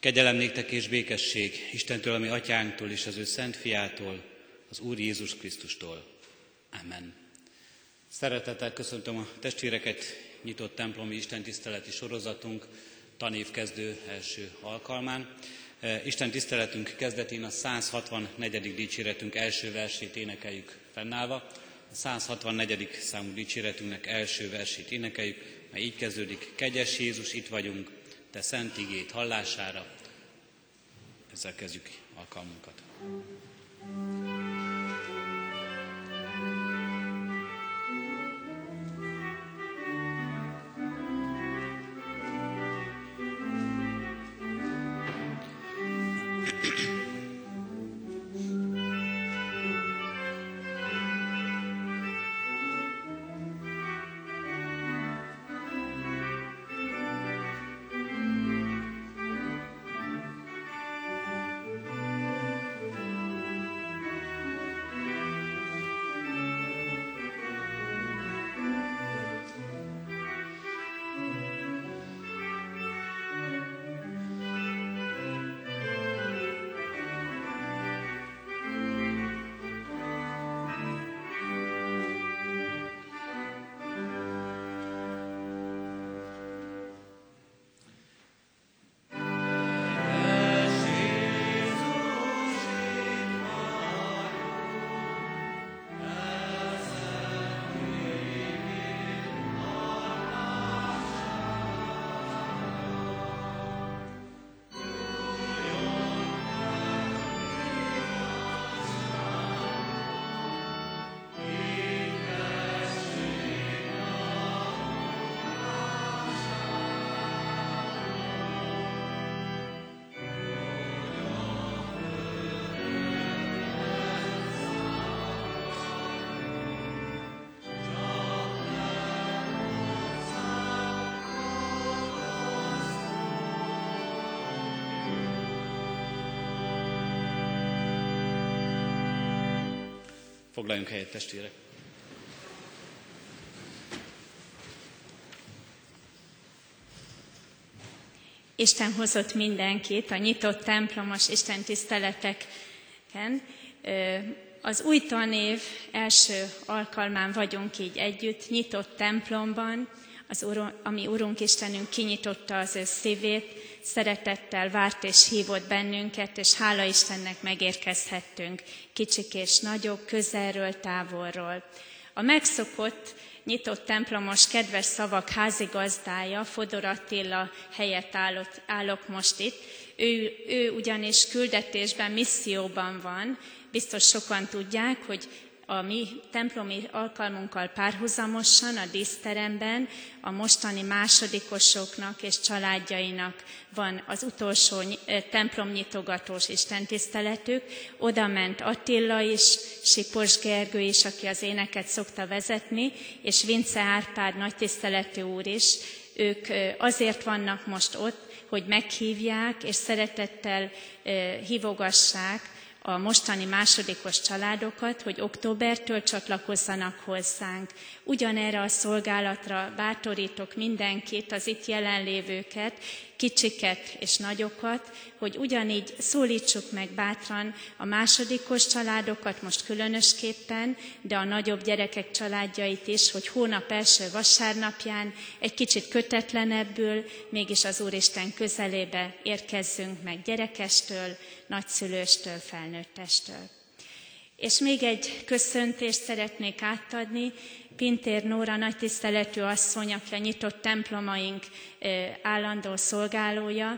Kegyelem néktek és békesség Istentől, ami atyánktól és az ő szent fiától, az Úr Jézus Krisztustól. Amen. Szeretettel köszöntöm a testvéreket, nyitott templomi istentiszteleti sorozatunk tanévkezdő első alkalmán. Isten tiszteletünk kezdetén a 164. dicséretünk első versét énekeljük fennállva. A 164. számú dicséretünknek első versét énekeljük, mely így kezdődik: Kegyes Jézus, itt vagyunk, te szent igéd hallására. Ezzel kezdjük alkalmunkat. Foglaljunk helyet, testvérek! Isten hozott mindenkit a nyitott templomos istentiszteleteken. Az új tanév első alkalmán vagyunk így együtt, nyitott templomban, ami Urunk Istenünk kinyitotta az ő szívét, szeretettel várt és hívott bennünket, és hála Istennek megérkezhettünk, kicsik és nagyok, közelről, távolról. A megszokott, nyitott templomos kedves szavak házigazdája, Fodor Attila helyett állok most itt. Ő ugyanis küldetésben, misszióban van. Biztos sokan tudják, hogy a mi templomi alkalmunkkal párhuzamosan a díszteremben a mostani másodikosoknak és családjainak van az utolsó templomnyitogatós istentiszteletük. Oda ment Attila is, Sipos Gergő is, aki az éneket szokta vezetni, és Vince Árpád nagytiszteletű úr is. Ők azért vannak most ott, hogy meghívják és szeretettel hívogassák a mostani másodikos családokat, hogy októbertől csatlakozzanak hozzánk. Ugyanerre a szolgálatra bátorítok mindenkit, az itt jelenlévőket, kicsiket és nagyokat, hogy ugyanígy szólítsuk meg bátran a másodikos családokat most különösképpen, de a nagyobb gyerekek családjait is, hogy hónap első vasárnapján egy kicsit kötetlenebbül, mégis az Úristen közelébe érkezzünk meg gyerekestől, nagyszülőstől, felnőttestől. És még egy köszöntést szeretnék átadni. Pintér Nóra nagytiszteletű asszony, aki a nyitott templomaink állandó szolgálója,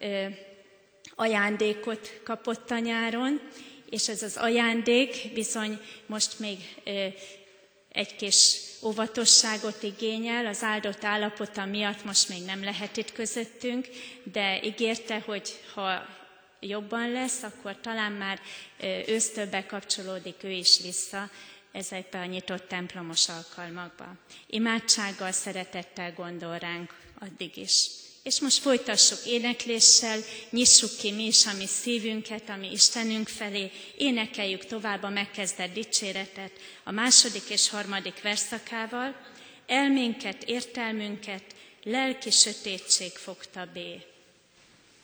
ajándékot kapott a nyáron, és ez az ajándék bizony most még egy kis óvatosságot igényel, az áldott állapota miatt most még nem lehet itt közöttünk, de ígérte, hogy ha jobban lesz, akkor talán már ősztől bekapcsolódik ő is vissza ezekbe a nyitott templomos alkalmakba. Imádsággal, szeretettel gondol ránk addig is. És most folytassuk énekléssel, nyissuk ki mi is a mi szívünket, a mi Istenünk felé, énekeljük tovább a megkezdett dicséretet a 2. és 3. versszakával. Elménket, értelmünket lelki sötétség fogta bé.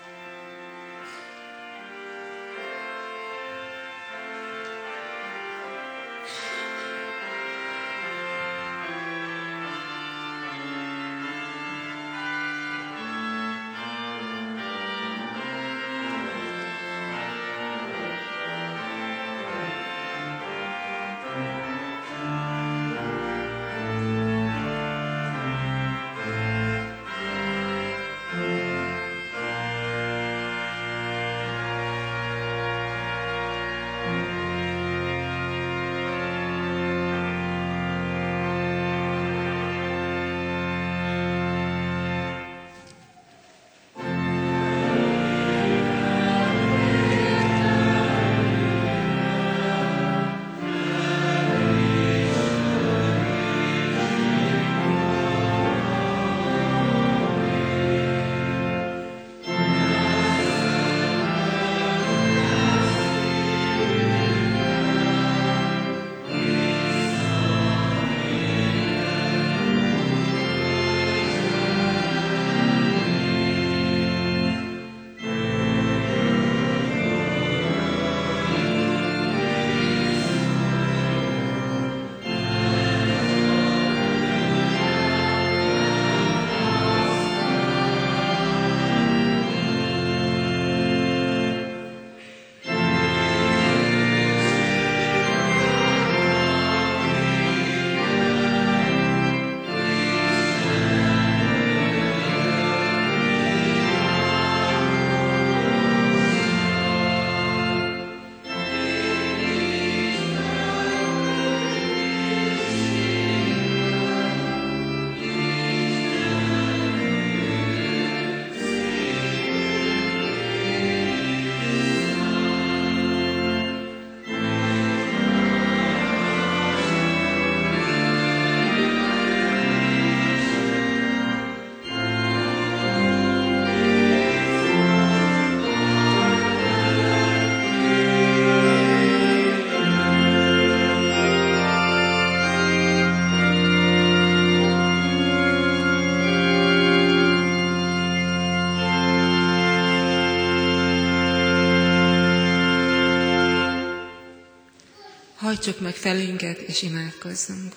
Hajtsuk meg felünket, és imádkozzunk.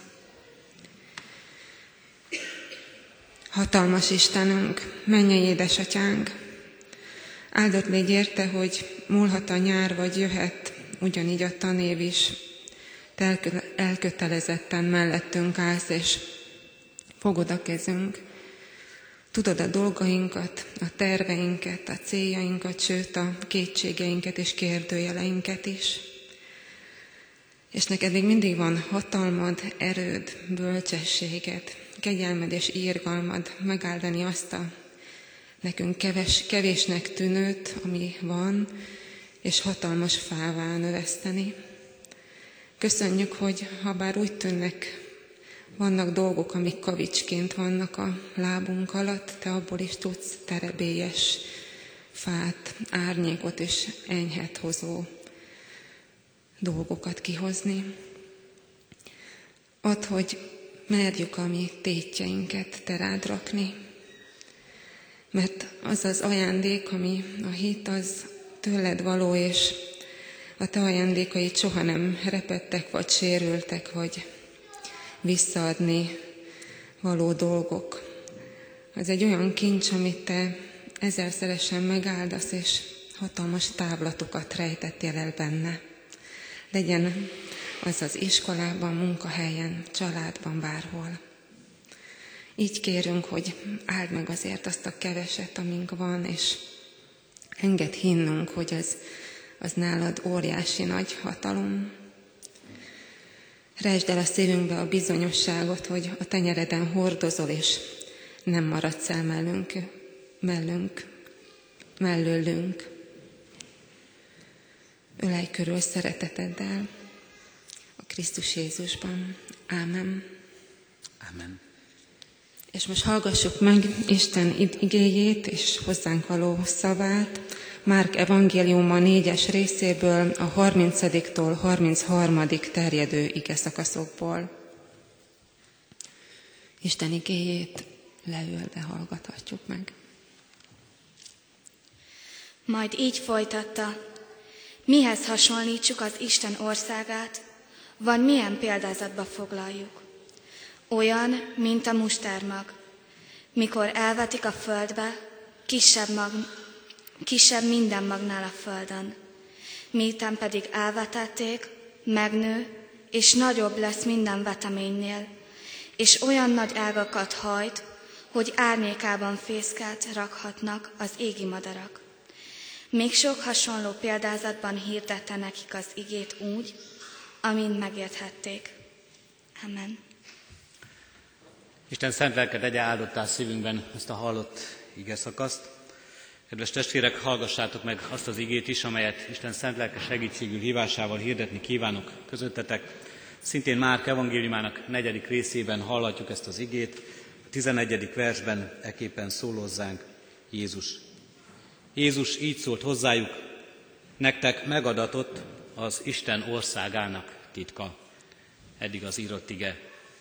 Hatalmas Istenünk, mennyei édesatyánk, áldott légy érte, hogy múlhat a nyár, vagy jöhet, ugyanígy a tanév is. Te elkötelezetten mellettünk állsz, és fogod a kezünk. Tudod a dolgainkat, a terveinket, a céljainkat, sőt a kétségeinket és kérdőjeleinket is. És neked még mindig van hatalmad, erőd, bölcsességed, kegyelmed és irgalmad megáldani azt a nekünk kevésnek tűnőt, ami van, és hatalmas fává növeszteni. Köszönjük, hogy habár úgy tűnnek, vannak dolgok, amik kavicsként vannak a lábunk alatt, te abból is tudsz terebélyes fát, árnyékot és enyhet hozó dolgokat kihozni. Add, hogy merjük a mi tétjeinket te rád rakni, mert az az ajándék, ami a hit, az tőled való, és a te ajándékaid soha nem repedtek, vagy sérültek, vagy visszaadni való dolgok. Az egy olyan kincs, amit te ezerszeresen megáldasz, és hatalmas távlatokat rejtettél el benne. Legyen az az iskolában, munkahelyen, családban, bárhol. Így kérünk, hogy áld meg azért azt a keveset, amink van, és engedd hinnünk, hogy az nálad óriási nagy hatalom. Rejtsd el a szívünkbe a bizonyosságot, hogy a tenyereden hordozol, és nem maradsz el mellőlünk. Ölelj körül szereteteddel a Krisztus Jézusban. Ámen. Amen. És most hallgassuk meg Isten igéjét és hozzánk való szavát, Márk evangéliuma 4. részéből, a 30-tól 33. terjedő igeszakaszokból. Isten igéjét leülve hallgathatjuk meg. Majd így folytatta: mihez hasonlítsuk az Isten országát, vagy milyen példázatba foglaljuk? Olyan, mint a mustármag. Mikor elvetik a földbe, kisebb minden magnál a földön. Miután pedig elvetették, megnő, és nagyobb lesz minden veteménynél, és olyan nagy ágakat hajt, hogy árnyékában fészket rakhatnak az égi madarak. Még sok hasonló példázatban hirdette nekik az igét úgy, amint megérthették. Amen. Isten szent lelke tegye áldottá szívünkben ezt a hallott igeszakaszt. Kedves testvérek, hallgassátok meg azt az igét is, amelyet Isten szent lelke segítségül hívásával hirdetni kívánok közöttetek. Szintén Márk evangéliumának 4. részében hallhatjuk ezt az igét. A 11. versben ekképpen szól hozzánk Jézus. Jézus így szólt hozzájuk: nektek megadatott az Isten országának titka. Eddig az írott ige.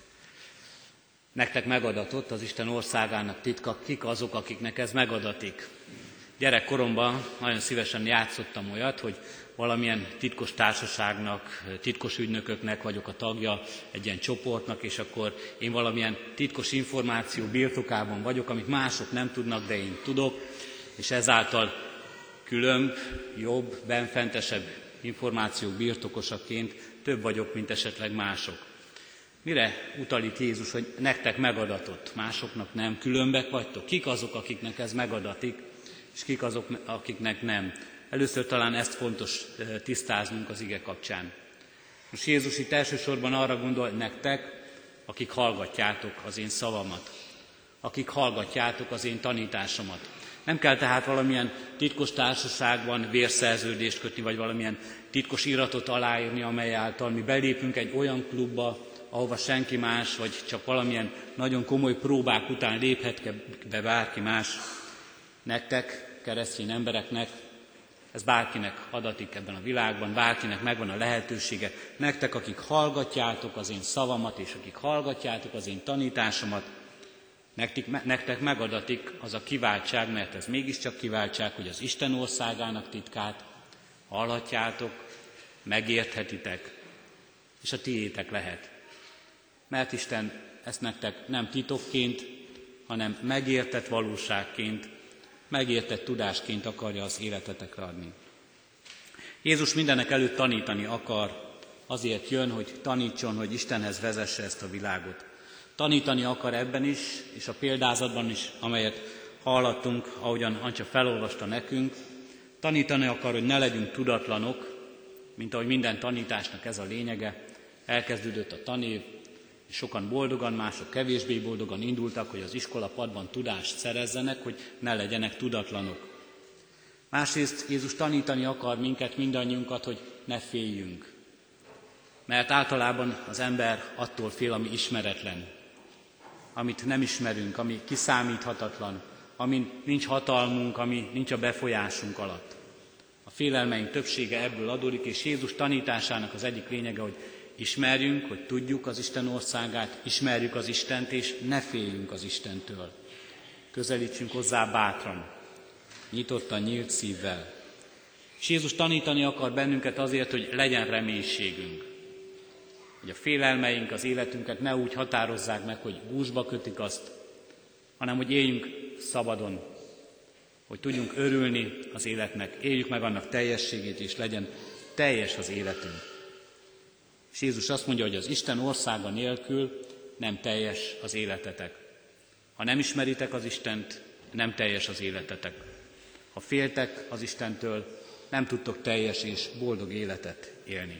Nektek megadatott az Isten országának titka. Kik azok, akiknek ez megadatik? Gyerekkoromban nagyon szívesen játszottam olyat, hogy valamilyen titkos társaságnak, titkos ügynököknek vagyok a tagja, egy ilyen csoportnak, és akkor én valamilyen titkos információ birtokában vagyok, amit mások nem tudnak, de én tudok, és ezáltal különb, jobb, benfentesebb információk birtokosaként több vagyok, mint esetleg mások. Mire utal itt Jézus, hogy nektek megadatott, másoknak nem? Különbek vagytok? Kik azok, akiknek ez megadatik, és kik azok, akiknek nem? Először talán ezt fontos tisztáznunk az ige kapcsán. Most Jézus itt elsősorban arra gondol nektek, akik hallgatjátok az én szavamat, akik hallgatjátok az én tanításomat. Nem kell tehát valamilyen titkos társaságban vérszerződést kötni, vagy valamilyen titkos iratot aláírni, amely által mi belépünk egy olyan klubba, ahova senki más, vagy csak valamilyen nagyon komoly próbák után léphet be bárki más. Nektek, keresztény embereknek, ez bárkinek adatik ebben a világban, bárkinek megvan a lehetősége. Nektek, akik hallgatjátok az én szavamat, és akik hallgatjátok az én tanításomat, nektek megadatik az a kiváltság, mert ez mégiscsak kiváltság, hogy az Isten országának titkát hallhatjátok, megérthetitek, és a tiétek lehet. Mert Isten ezt nektek nem titokként, hanem megértett valóságként, megértett tudásként akarja az életetekre adni. Jézus mindenek előtt tanítani akar, azért jön, hogy tanítson, hogy Istenhez vezesse ezt a világot. Tanítani akar ebben is, és a példázatban is, amelyet hallottunk, ahogyan Ancsa felolvasta nekünk. Tanítani akar, hogy ne legyünk tudatlanok, mint ahogy minden tanításnak ez a lényege. Elkezdődött a tanév, és sokan boldogan, mások kevésbé boldogan indultak, hogy az iskolapadban tudást szerezzenek, hogy ne legyenek tudatlanok. Másrészt Jézus tanítani akar minket, mindannyiunkat, hogy ne féljünk. Mert általában az ember attól fél, ami ismeretlen, amit nem ismerünk, ami kiszámíthatatlan, amin nincs hatalmunk, ami nincs a befolyásunk alatt. A félelmeink többsége ebből adódik, és Jézus tanításának az egyik lényege, hogy ismerjünk, hogy tudjuk az Isten országát, ismerjük az Istent, és ne féljünk az Istentől. Közelítsünk hozzá bátran, nyitottan, nyílt szívvel. És Jézus tanítani akar bennünket azért, hogy legyen reménységünk. Hogy a félelmeink az életünket ne úgy határozzák meg, hogy gúzsba kötik azt, hanem hogy éljünk szabadon, hogy tudjunk örülni az életnek, éljük meg annak teljességét, és legyen teljes az életünk. És Jézus azt mondja, hogy az Isten országa nélkül nem teljes az életetek. Ha nem ismeritek az Istent, nem teljes az életetek. Ha féltek az Istentől, nem tudtok teljes és boldog életet élni.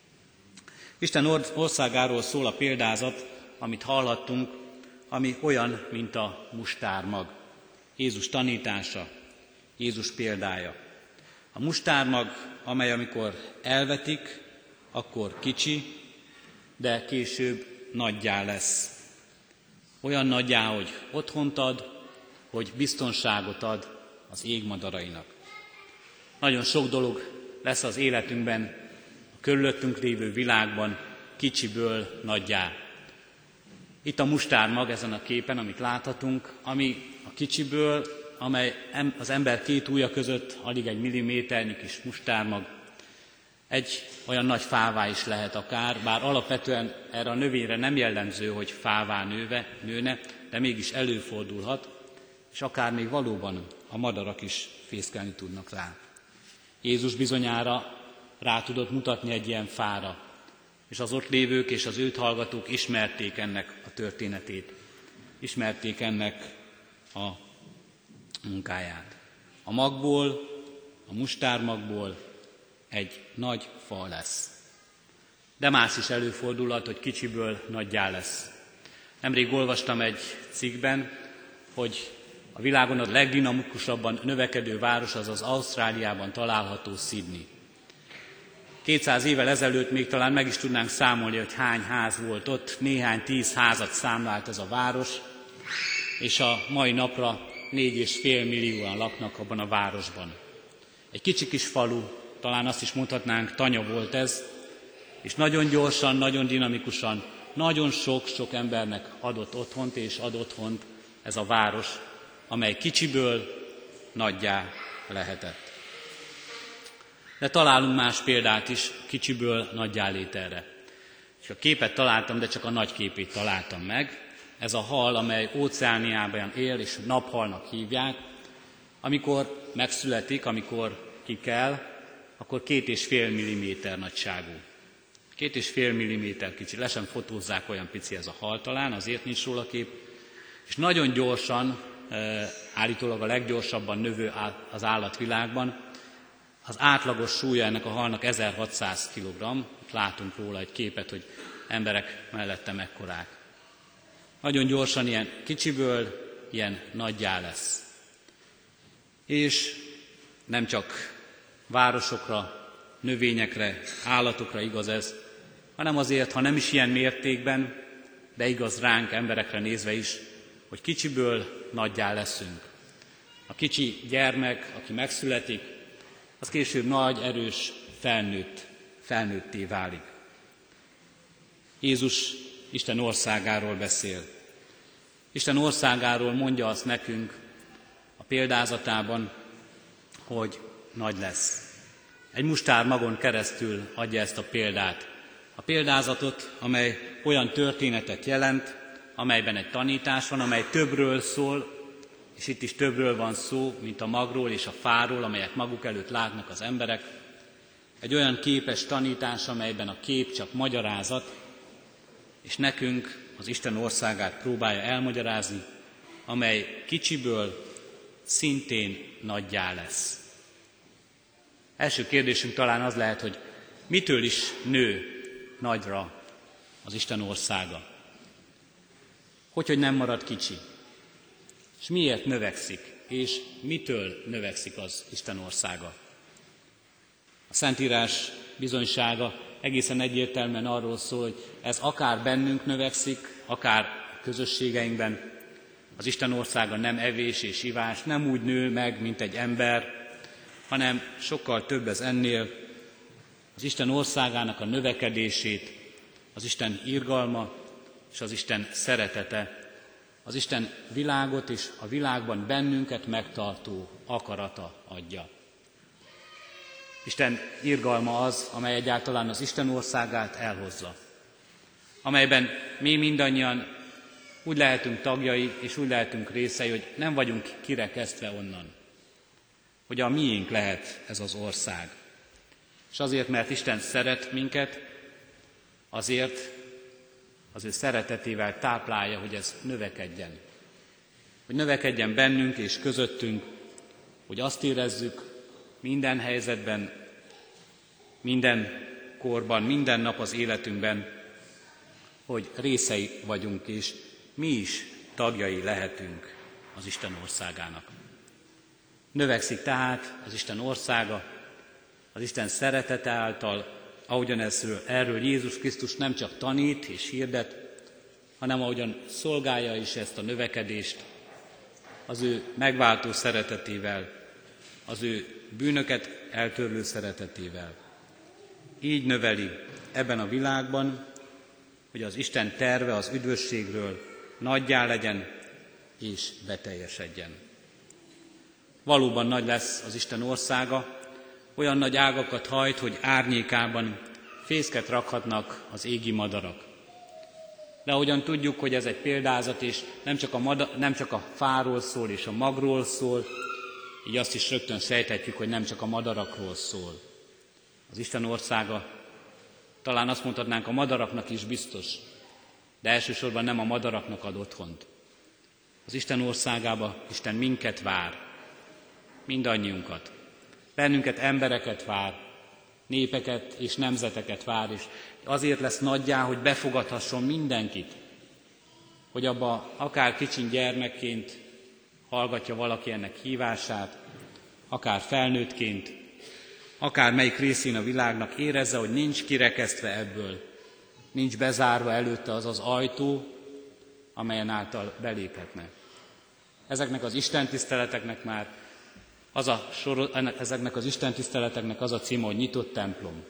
Isten országáról szól a példázat, amit hallhattunk, ami olyan, mint a mustármag. Jézus tanítása, Jézus példája. A mustármag, amely amikor elvetik, akkor kicsi, de később nagyjá lesz. Olyan nagyjá, hogy otthont ad, hogy biztonságot ad az égmadarainak. Nagyon sok dolog lesz az életünkben, a körülöttünk lévő világban kicsiből nagyjá. Itt a mustármag ezen a képen, amit láthatunk, ami a kicsiből, amely az ember két ujja között alig egy milliméternyi kis mustármag, egy olyan nagy fává is lehet akár, bár alapvetően erre a növényre nem jellemző, hogy fává nőne, de mégis előfordulhat, és akár még valóban a madarak is fészkelni tudnak rá. Jézus bizonyára rá tudott mutatni egy ilyen fára, és az ott lévők és az őt hallgatók ismerték ennek a történetét, ismerték ennek a munkáját. A magból, a mustármagból egy nagy fa lesz. De más is előfordulhat, hogy kicsiből nagyjá lesz. Nemrég olvastam egy cikkben, hogy a világon a legdinamikusabban növekedő város az az Ausztráliában található Sydney. 200 évvel ezelőtt még talán meg is tudnánk számolni, hogy hány ház volt ott, néhány 10 házat számlált ez a város, és a mai napra 4,5 millióan laknak abban a városban. Egy kicsi kis falu, talán azt is mondhatnánk, tanya volt ez, és nagyon gyorsan, nagyon dinamikusan, nagyon sok-sok embernek adott otthont és ad otthont ez a város, amely kicsiből nagyjá lehetett. De találunk más példát is kicsiből nagyjá lételre. És a képet találtam, de csak a nagy képét találtam meg. Ez a hal, amely Óceániában él, és naphalnak hívják. Amikor megszületik, amikor kikel, akkor 2,5 mm nagyságú. 2,5 mm kicsi, le sem fotózzák, olyan pici ez a hal talán, azért nincs róla kép. És nagyon gyorsan, állítólag a leggyorsabban növő az állatvilágban, az átlagos súlya ennek a halnak 1600 kg. Látunk róla egy képet, hogy emberek mellette mekkorák. Nagyon gyorsan ilyen kicsiből ilyen nagyjá lesz. És nem csak városokra, növényekre, állatokra igaz ez, hanem azért, ha nem is ilyen mértékben, de igaz ránk, emberekre nézve is, hogy kicsiből nagyjá leszünk. A kicsi gyermek, aki megszületik, az később nagy, erős, felnőtté válik. Jézus Isten országáról beszél. Isten országáról mondja azt nekünk a példázatában, hogy nagy lesz. Egy mustármagon keresztül adja ezt a példát. A példázatot, amely olyan történetet jelent, amelyben egy tanítás van, amely többről szól, és itt is többről van szó, mint a magról és a fáról, amelyet maguk előtt látnak az emberek. Egy olyan képes tanítás, amelyben a kép csak magyarázat, és nekünk az Isten országát próbálja elmagyarázni, amely kicsiből szintén nagyjá lesz. Első kérdésünk talán az lehet, hogy mitől is nő nagyra az Isten országa? Hogy nem marad kicsi? És miért növekszik? És mitől növekszik az Isten országa? A Szentírás bizonysága egészen egyértelműen arról szól, hogy ez akár bennünk növekszik, akár a közösségeinkben. Az Isten országa nem evés és ivás, nem úgy nő meg, mint egy ember, hanem sokkal több ez ennél. Az Isten országának a növekedését, az Isten irgalma és az Isten szeretete, az Isten világot és a világban bennünket megtartó akarata adja. Isten irgalma az, amely egyáltalán az Isten országát elhozza, amelyben mi mindannyian úgy lehetünk tagjai és úgy lehetünk részei, hogy nem vagyunk kirekesztve onnan, hogy a miénk lehet ez az ország. És azért, mert Isten szeret minket, azért az ő szeretetével táplálja, hogy ez növekedjen. Hogy növekedjen bennünk és közöttünk, hogy azt érezzük minden helyzetben, minden korban, minden nap az életünkben, hogy részei vagyunk és mi is tagjai lehetünk az Isten országának. Növekszik tehát az Isten országa, az Isten szeretete által, ahogyan erről Jézus Krisztus nem csak tanít és hirdet, hanem ahogyan szolgálja is ezt a növekedést az ő megváltó szeretetével, az ő bűnöket eltörlő szeretetével. Így növeli ebben a világban, hogy az Isten terve az üdvösségről nagyjá legyen és beteljesedjen. Valóban nagy lesz az Isten országa, olyan nagy ágakat hajt, hogy árnyékában fészket rakhatnak az égi madarak. De ahogyan tudjuk, hogy ez egy példázat, és nem csak a fáról szól és a magról szól, így azt is rögtön sejthetjük, hogy nem csak a madarakról szól. Az Isten országa, talán azt mondhatnánk, a madaraknak is biztos, de elsősorban nem a madaraknak ad otthont. Az Isten országába Isten minket vár, mindannyiunkat. Bennünket, embereket vár, népeket és nemzeteket vár, és azért lesz nagyjá, hogy befogadhasson mindenkit, hogy abba akár kicsiny gyermekként hallgatja valaki ennek hívását, akár felnőttként, akár melyik részén a világnak érezze, hogy nincs kirekesztve ebből, nincs bezárva előtte az az ajtó, amelyen által beléphetne. Ezeknek az istentiszteleteknek már ezeknek az istentiszteleteknek az a címe, hogy nyitott templom.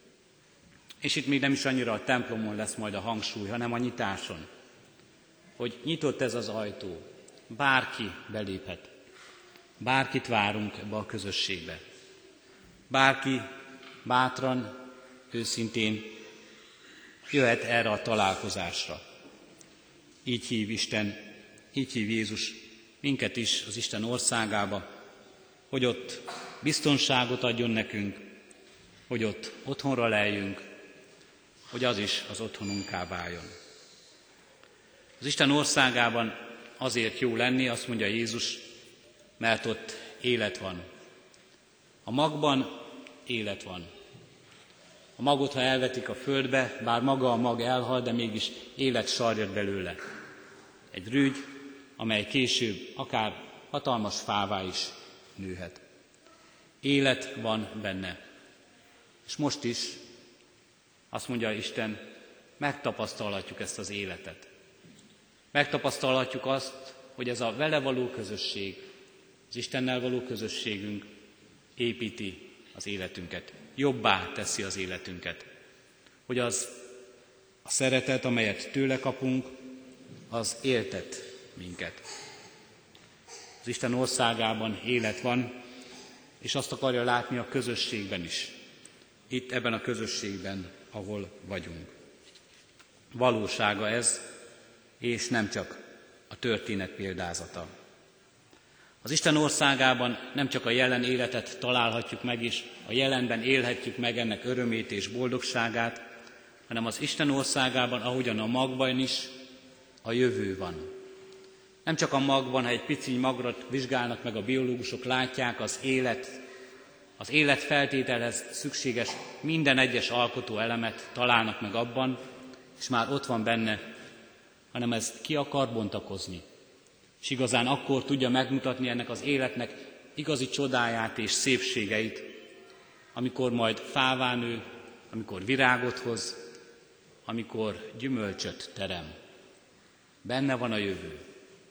És itt még nem is annyira a templomon lesz majd a hangsúly, hanem a nyitáson. Hogy nyitott ez az ajtó, bárki beléphet. Bárkit várunk ebbe a közösségbe. Bárki bátran, őszintén jöhet erre a találkozásra. Így hív Isten, így hív Jézus minket is az Isten országába, hogy ott biztonságot adjon nekünk, hogy ott otthonra leljünk, hogy az is az otthonunká váljon. Az Isten országában azért jó lenni, azt mondja Jézus, mert ott élet van. A magban élet van. A magot, ha elvetik a földbe, bár maga a mag elhal, de mégis élet sarjad belőle. Egy rügy, amely később akár hatalmas fává is nőhet. Élet van benne. És most is, azt mondja Isten, megtapasztalhatjuk ezt az életet. Megtapasztalhatjuk azt, hogy ez a vele való közösség, az Istennel való közösségünk építi az életünket, jobbá teszi az életünket. Hogy az a szeretet, amelyet tőle kapunk, az éltet minket. Az Isten országában élet van, és azt akarja látni a közösségben is. Itt ebben a közösségben, ahol vagyunk. Valósága ez, és nem csak a történet példázata. Az Isten országában nem csak a jelen életet találhatjuk meg, és a jelenben élhetjük meg ennek örömét és boldogságát, hanem az Isten országában, ahogyan a magban is, a jövő van. Nem csak a magban, ha egy piciny magrat vizsgálnak meg a biológusok, látják az élet feltételhez szükséges minden egyes alkotó elemet találnak meg abban, és már ott van benne, hanem ez ki akar bontakozni. És igazán akkor tudja megmutatni ennek az életnek igazi csodáját és szépségeit, amikor majd fává nő, amikor virágot hoz, amikor gyümölcsöt terem. Benne van a jövő.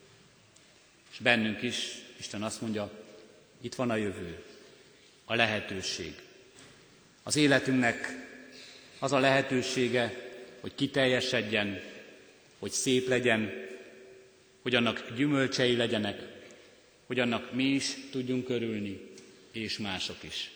És bennünk is, Isten azt mondja, itt van a jövő, a lehetőség. Az életünknek az a lehetősége, hogy kiteljesedjen, hogy szép legyen, hogy annak gyümölcsei legyenek, hogy annak mi is tudjunk örülni, és mások is.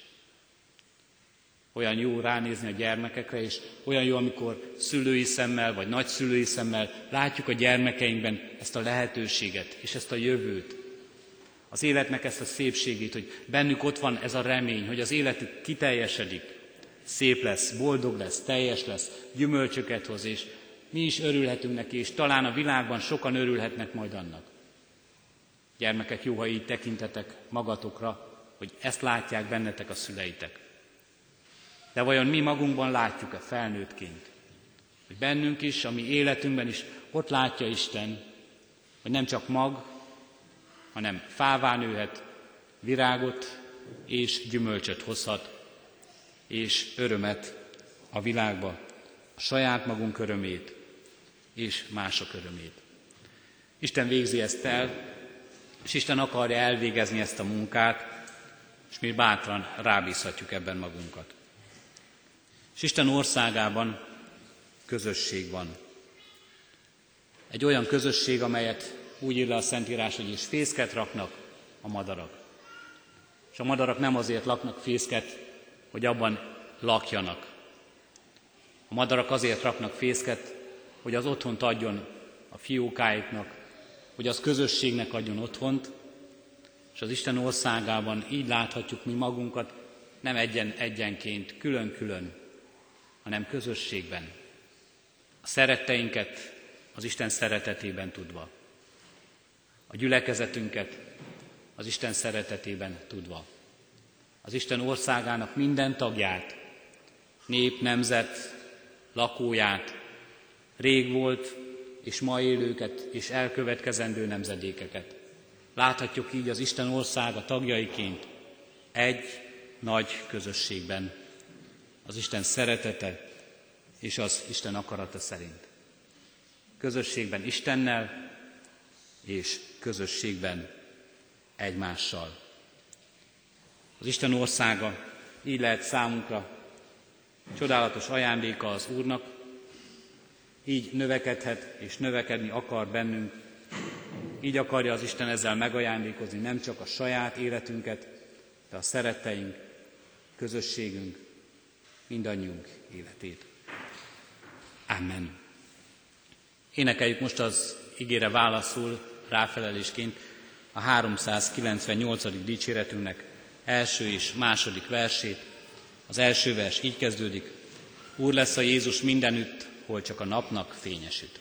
Olyan jó ránézni a gyermekekre, és olyan jó, amikor szülői szemmel, vagy nagyszülői szemmel látjuk a gyermekeinkben ezt a lehetőséget, és ezt a jövőt. Az életnek ezt a szépségét, hogy bennük ott van ez a remény, hogy az életük kiteljesedik, szép lesz, boldog lesz, teljes lesz, gyümölcsöket hoz, és mi is örülhetünk neki, és talán a világban sokan örülhetnek majd annak. Gyermekek, jó, ha így tekintetek magatokra, hogy ezt látják bennetek a szüleitek. De vajon mi magunkban látjuk-e felnőttként, hogy bennünk is, a mi életünkben is ott látja Isten, hogy nem csak mag, hanem fává nőhet, virágot és gyümölcsöt hozhat, és örömet a világba, a saját magunk örömét és mások örömét. Isten végzi ezt el, és Isten akarja elvégezni ezt a munkát, és mi bátran rábízhatjuk ebben magunkat. És Isten országában közösség van. Egy olyan közösség, amelyet úgy ír le a Szentírás, hogy is fészket raknak a madarak. És a madarak nem azért laknak fészket, hogy abban lakjanak. A madarak azért raknak fészket, hogy az otthont adjon a fiókáiknak, hogy az közösségnek adjon otthont, és az Isten országában így láthatjuk mi magunkat, nem egyenként, külön-külön, hanem közösségben. A szeretteinket az Isten szeretetében tudva. A gyülekezetünket az Isten szeretetében tudva. Az Isten országának minden tagját, nép, nemzet, lakóját, rég volt és ma élőket és elkövetkezendő nemzedékeket. Láthatjuk így az Isten országa tagjaiként egy nagy közösségben, az Isten szeretete és az Isten akarata szerint. Közösségben Istennel és közösségben egymással. Az Isten országa így lehet számunkra csodálatos ajándéka az Úrnak, így növekedhet és növekedni akar bennünk, így akarja az Isten ezzel megajándékozni nem csak a saját életünket, de a szeretteink, közösségünk, mindannyiunk életét. Amen. Énekeljük most az igére válaszul ráfelelésként a 398. dicséretünknek első és második versét. Az első vers így kezdődik: Úr lesz a Jézus mindenütt, hol csak a napnak fénye süt.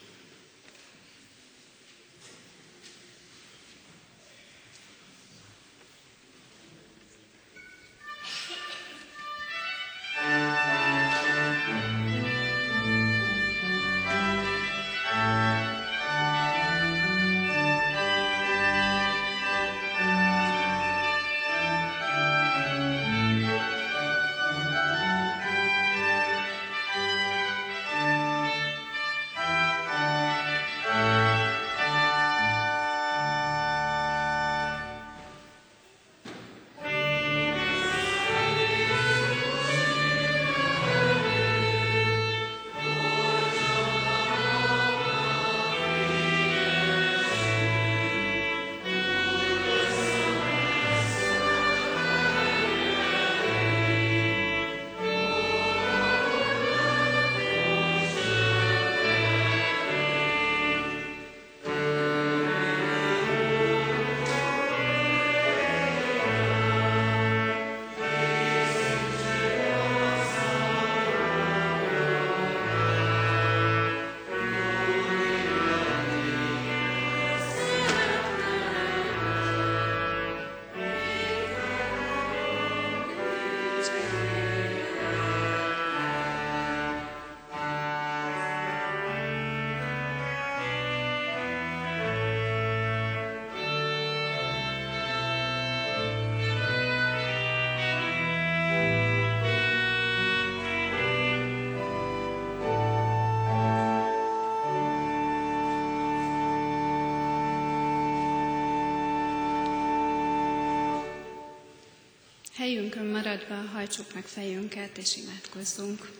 Helyünkön maradva hajtsuk meg fejünket és imádkozzunk.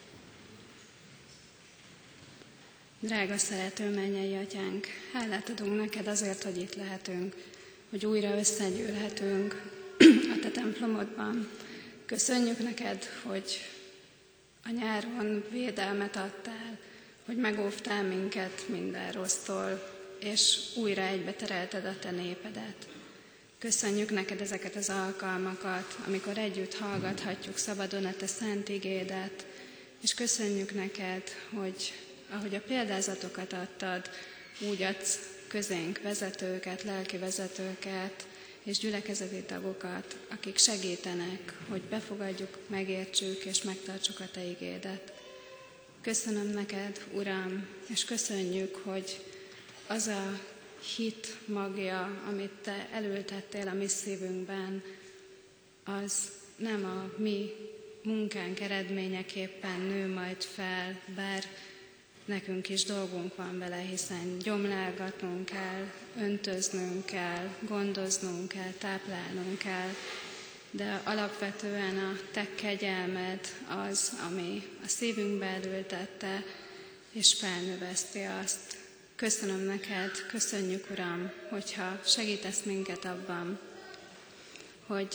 Drága szerető mennyei Atyánk, hálát adunk neked azért, hogy itt lehetünk, hogy újra összegyűlhetünk a te templomodban. Köszönjük neked, hogy a nyáron védelmet adtál, hogy megóvtál minket minden rossztól, és újra egybe terelted a te népedet. Köszönjük neked ezeket az alkalmakat, amikor együtt hallgathatjuk szabadon a te szent igédet, és köszönjük neked, hogy ahogy a példázatokat adtad, úgy adsz közénk vezetőket, lelki vezetőket és gyülekezeti tagokat, akik segítenek, hogy befogadjuk, megértsük és megtartsuk a te igédet. Köszönöm neked, Uram, és köszönjük, hogy az a hit magja, amit te elültettél a mi szívünkben, az nem a mi munkánk eredményeképpen nő majd fel, bár nekünk is dolgunk van vele, hiszen gyomlálgatnunk kell, öntöznünk kell, gondoznunk kell, táplálnunk kell, de alapvetően a te kegyelmed az, ami a szívünkbe elültette, és felnöveszti azt. Köszönöm neked, köszönjük, Uram, hogyha segítesz minket abban, hogy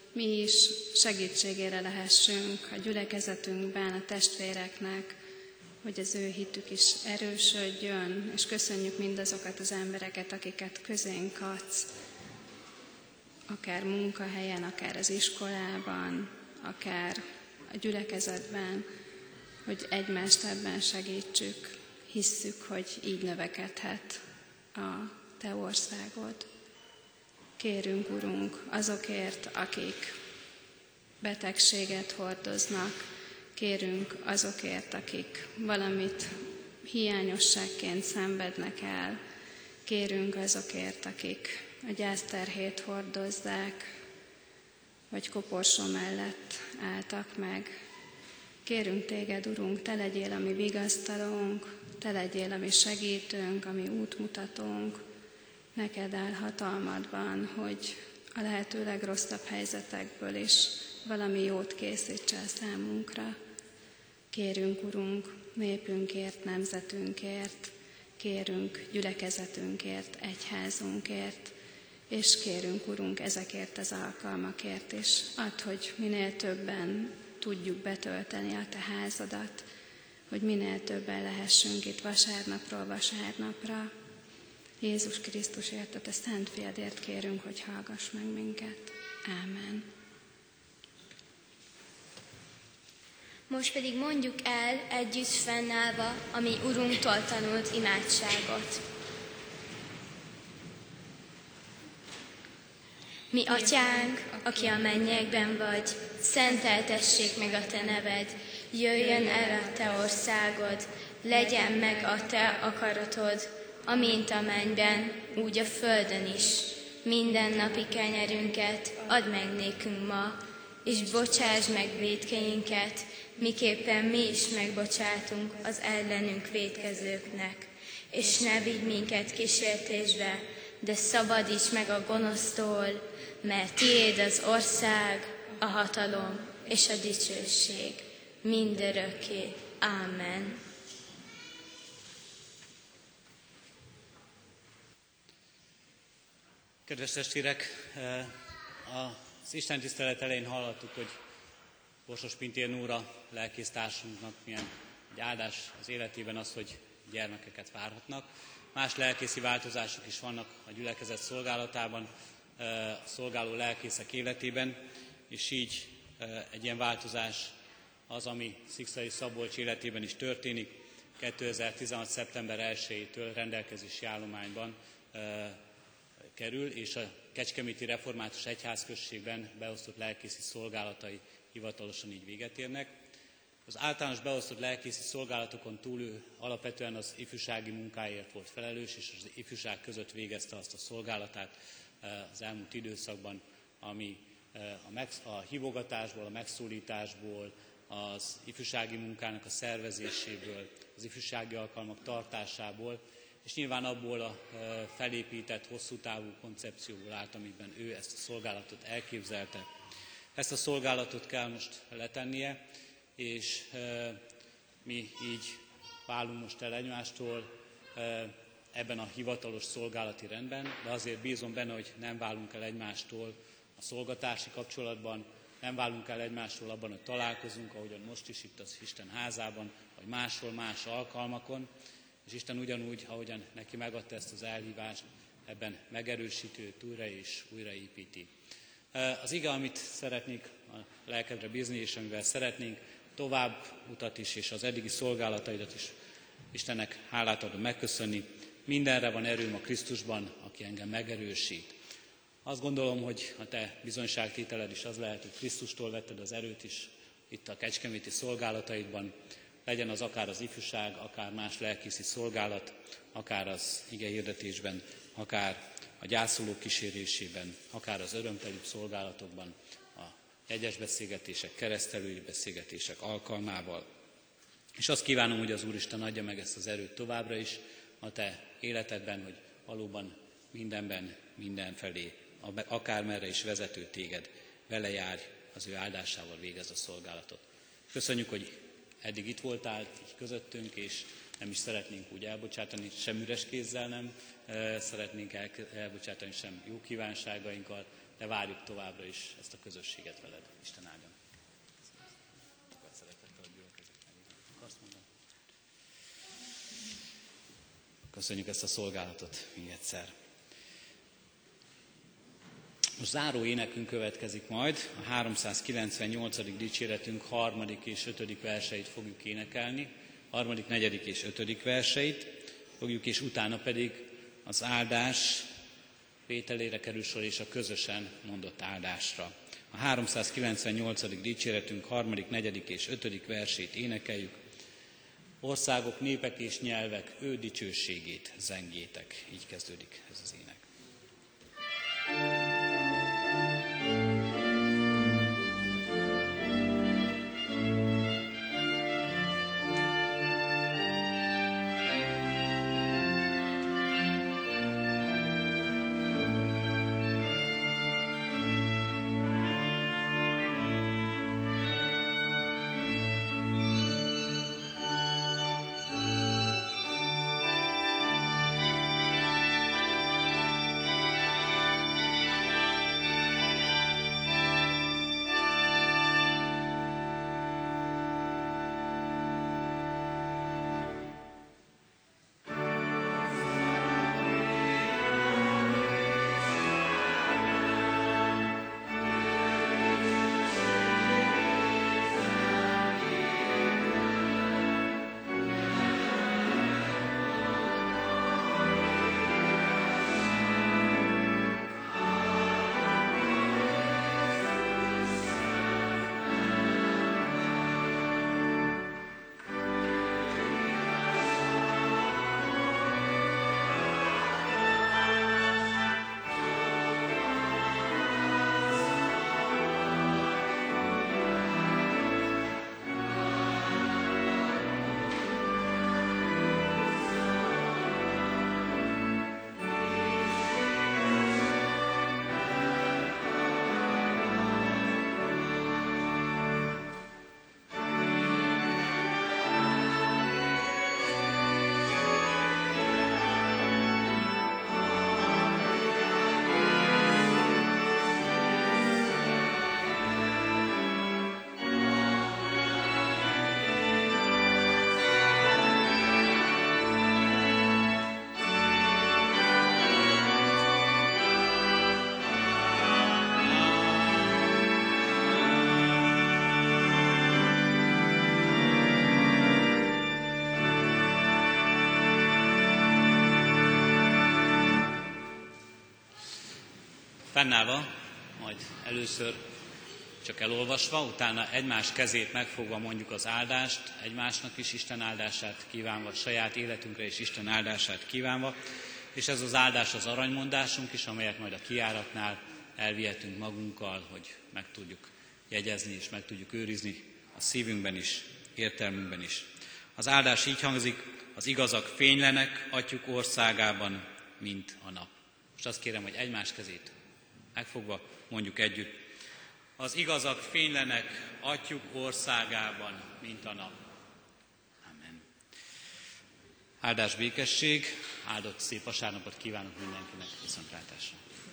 mi is segítségére lehessünk a gyülekezetünkben, a testvéreknek, hogy az ő hitük is erősödjön, és köszönjük mindazokat az embereket, akiket közénk adsz, akár munkahelyen, akár az iskolában, akár a gyülekezetben, hogy egymást ebben segítsük. Hisszük, hogy így növekedhet a Te országod. Kérünk, Urunk, azokért, akik betegséget hordoznak, kérünk azokért, akik valamit hiányosságként szenvednek el, kérünk azokért, akik a gyászterhét hordozzák, vagy koporsó mellett álltak meg. Kérünk Téged, Urunk, Te legyél a mi vigasztalónk, Te legyél a mi segítőnk, a mi útmutatónk. Neked áll hatalmadban, hogy a lehető legrosszabb helyzetekből is valami jót készítse a számunkra. Kérünk, Urunk, népünkért, nemzetünkért, kérünk gyülekezetünkért, egyházunkért, és kérünk, Urunk, ezekért az alkalmakért is. Add, hogy minél többen tudjuk betölteni a Te házadat, hogy minél többen lehessünk itt vasárnapról vasárnapra. Jézus Krisztusért, a Te szent fiadért kérünk, hogy hallgass meg minket. Ámen. Most pedig mondjuk el együtt fennállva a mi Urunktól tanult imádságot. Mi Atyánk, aki a mennyekben vagy, szenteltessék meg a Te neved, jöjjön el a Te országod, legyen meg a Te akaratod, amint a mennyben, úgy a földön is. Mindennapi kenyerünket add meg nékünk ma, és bocsásd meg vétkeinket, miképpen mi is megbocsátunk az ellenünk vétkezőknek. És ne vigy minket kísértésbe, de szabadíts meg a gonosztól, mert tiéd az ország, a hatalom és a dicsőség mindörökké. Ámen. Kedves testvérek, az Isten tisztelet elején hallottuk, hogy Borsos Pintér Nóra lelkésztársunknak milyen egy áldás az életében az, hogy gyermekeket várhatnak. Más lelkészi változások is vannak a gyülekezet szolgálatában, a szolgáló lelkészek életében, és így egy ilyen változás az, ami Szikszai Szabolcs életében is történik. 2016. szeptember 1-től rendelkezési állományban kerül, és a Kecskeméti Református Egyházközségben beosztott lelkészi szolgálatai hivatalosan így véget érnek. Az általános beosztott lelkészi szolgálatokon túl ő alapvetően az ifjúsági munkáért volt felelős, és az ifjúság között végezte azt a szolgálatát az elmúlt időszakban, ami a hívogatásból, a megszólításból, az ifjúsági munkának a szervezéséből, az ifjúsági alkalmak tartásából, és nyilván abból a felépített, hosszú távú koncepcióból állt, amiben ő ezt a szolgálatot elképzelte. Ezt a szolgálatot kell most letennie, és mi így válunk most el egymástól ebben a hivatalos szolgálati rendben, de azért bízom benne, hogy nem válunk el egymástól a szolgatársi kapcsolatban, nem válunk el egymástól abban, hogy találkozunk, ahogyan most is itt az Isten házában, vagy máshol, más alkalmakon, és Isten ugyanúgy, ahogyan neki megadta ezt az elhívást, ebben megerősíti őt újra és újraépíti. Az ige, amit szeretnék a lelkedre bízni, és amivel szeretnénk tovább utat is, és az eddigi szolgálataidat is Istennek hálát adom megköszönni. Mindenre van erőm a Krisztusban, aki engem megerősít. Azt gondolom, hogy a te bizonyságtételed is az lehet, hogy Krisztustól vetted az erőt is itt a kecskeméti szolgálataidban, legyen az akár az ifjúság, akár más lelkészi szolgálat, akár az igehirdetésben, akár a gyászolók kísérésében, akár az örömtelibb szolgálatokban, a jegyes beszélgetések, keresztelői beszélgetések alkalmával. És azt kívánom, hogy az Úristen adja meg ezt az erőt továbbra is a te életedben, hogy valóban mindenben, mindenfelé, akármerre is vezető téged, vele járj, az ő áldásával végez a szolgálatot. Köszönjük, hogy eddig itt voltál így közöttünk, és nem is szeretnénk úgy elbocsátani, sem üres kézzel nem szeretnénk elbocsátani, sem jó kívánságainkkal, de várjuk továbbra is ezt a közösséget veled. Isten áldjon. Köszönjük ezt a szolgálatot még egyszer. Most záró énekünk következik majd, a 398. dicséretünk 3. és 5. verseit fogjuk énekelni, 3., 4. és 5. verseit fogjuk, és utána pedig az áldás vételére kerül sor, és a közösen mondott áldásra. A 398. dicséretünk 3., 4. és 5. versét énekeljük. Országok, népek és nyelvek, ő dicsőségét zengétek. Így kezdődik ez az ének. Fennállva, majd először csak elolvasva, utána egymás kezét megfogva mondjuk az áldást, egymásnak is Isten áldását kívánva, saját életünkre is Isten áldását kívánva, és ez az áldás az aranymondásunk is, amelyet majd a kijáratnál elvihetünk magunkkal, hogy meg tudjuk jegyezni és meg tudjuk őrizni a szívünkben is, értelmünkben is. Az áldás így hangzik: az igazak fénylenek atyuk országában, mint a nap. Most azt kérem, hogy egymás kezét megfogva mondjuk együtt: az igazak fénylenek atyuk országában, mint a nap. Amen. Áldás, békesség, áldott szép vasárnapot kívánok mindenkinek, viszontlátásra.